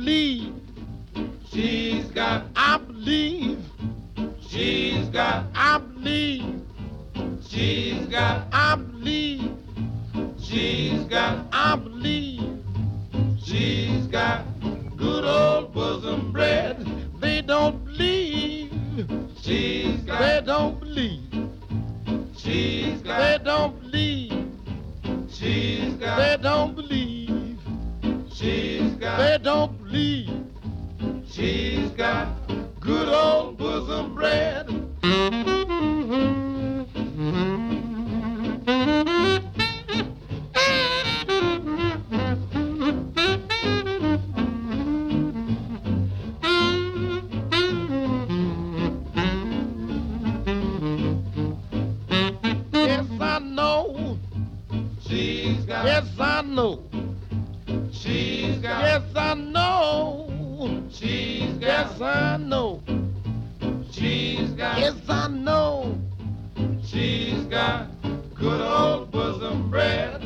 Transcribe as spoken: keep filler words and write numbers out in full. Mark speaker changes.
Speaker 1: believe
Speaker 2: She's got,
Speaker 1: I believe
Speaker 2: she's got,
Speaker 1: I believe
Speaker 2: she's got,
Speaker 1: I believe
Speaker 2: she's got,
Speaker 1: I believe
Speaker 2: she's got good old bosom bread.
Speaker 1: they don't believe
Speaker 2: She's
Speaker 1: they
Speaker 2: got,
Speaker 1: don't believe
Speaker 2: she's
Speaker 1: they
Speaker 2: got,
Speaker 1: don't believe
Speaker 2: she's
Speaker 1: they
Speaker 2: got,
Speaker 1: don't believe
Speaker 2: she's
Speaker 1: they
Speaker 2: got,
Speaker 1: don't believe
Speaker 2: she's got
Speaker 1: good old bosom bread. Yes, I know.
Speaker 2: She's got,
Speaker 1: Yes, I know.
Speaker 2: she's got,
Speaker 1: Yes, I know.
Speaker 2: she's
Speaker 1: Yes,
Speaker 2: got,
Speaker 1: I know.
Speaker 2: she's got,
Speaker 1: Yes, I know.
Speaker 2: she's got good old bosom bread.